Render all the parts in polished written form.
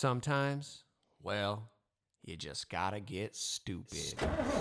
Sometimes, well, you just gotta get stupid.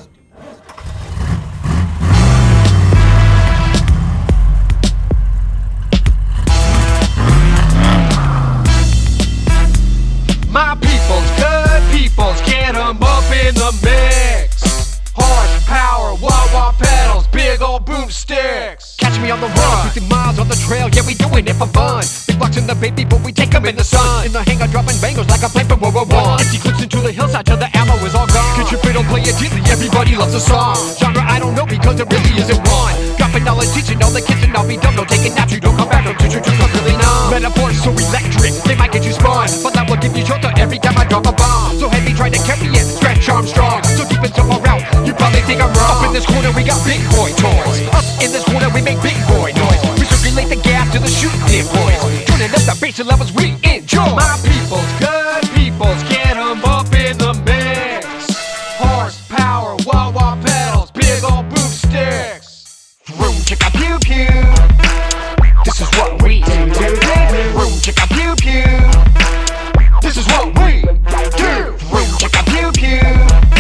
My people's good peoples, get 'em up in the mix. Horsepower, wah-wah pedals, big old boomsticks. Catch me on the run, 50 miles on the trail, yeah, we doing it for fun. Big bucks in the baby, but we take 'em in the sun. In the hangar, dropping bangles like a plane from World War I. Empty clips into the hillside till the ammo is all gone. Get your fiddle, play it gently, everybody loves a song. Genre I don't know because there really isn't one. Dropping knowledge, teaching all the kids and I'll be dumb. Don't take it naps, you don't come back, don't teach you to come really numb. Metaphors so electric, they might get you spun, but that will give you shelter every time I drop a bomb. So heavy trying to carry it, stretch Armstrong. So deep and so far out, you probably think I'm wrong. Up in this corner we got big boy toys. Up in this corner we make big boy noise. We circulate the gas to the shooting boys. Turning up the bass and levels we enjoy. My people's good peoples, get 'em up in the mix. Horsepower, wah-wah pedals, big old boomsticks. Room chicka pew pew. This is what we do. Room chicka pew pew. This is what we do. Room chicka pew pew.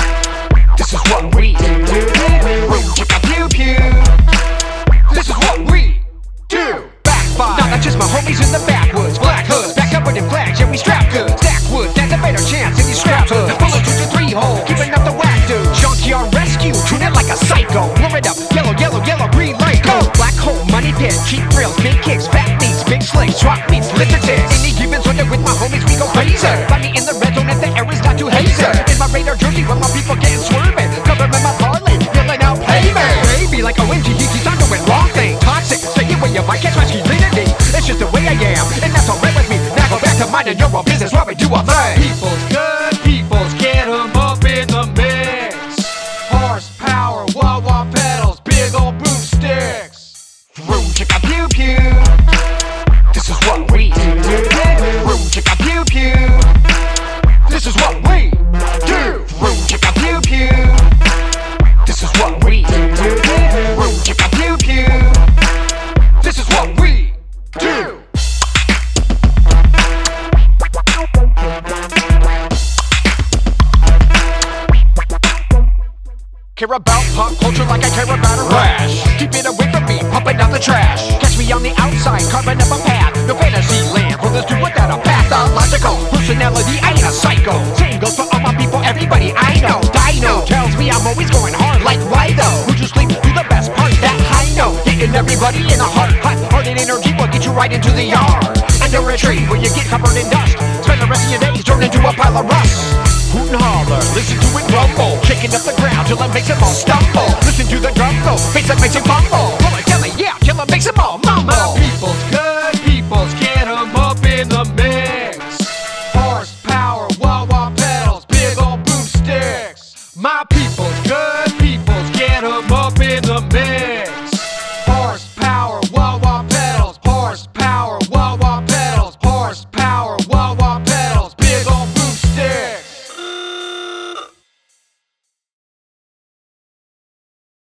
This is what we do. Room chicka pew pew. This is what we do. Backfire. Now that's just my homies in the backwoods. Black hoods, back up with them flags, yeah we strap good. Stack wood, that's a better chance in these scrap hoods. Bullet to the 3-hole, keeping up the whack dude. Junkyard rescue, tune it like a psycho. Warm it up, yellow, yellow, yellow, green light, go. Black hole, money pit, cheap thrills, big kicks, fat meats, big slicks, swap meets, litter ticks. Any given Sunday with my homies, we go crazy. Find me in the red zone if the air is not too hazy. In my radar jersey, with my people getting swerving. Covered in my parlay, yelling out, pay me. Baby, like OMG, he's on doing wrong thing. Toxic, say it when you might catch my masculinity. It's just the way I am, and that's alright with me. Now go back to minding your own business while we do our thing. People's good peoples, get 'em up in the mix. Horsepower, wah-wah pedals, big old boomsticks. Room chicka pew pew. This is what we do. Room chicka pew pew. This is what we do. Room chicka pew pew. This is what we do. Room chicka pew pew. This is what we do. Care about pop culture like I care about a rash. Keep it away from me, pumping out the trash. Catch me on the outside, carving up a path. No fantasy land for this dude without a pathological personality. I ain't a psycho. Same goes for all my people, everybody I know. Dino tells me I'm always going hard, like why though? Would you sleep through the best part? That high note, hitting everybody in a heart. Hot-hearted energy will get you right into the yard. Under a tree where you get covered in dust. Spend the rest of your days turned into a pile of rust. Hoot and holler, listen to it rumble. Shaking up the ground till it makes them all stumble. Listen to the drum go, bass that makes it fumble. Pull it, tell it, yeah, till it makes them all mumble. My people's good peoples, get 'em up in the mix. Horsepower, wah-wah pedals, big old boomsticks. My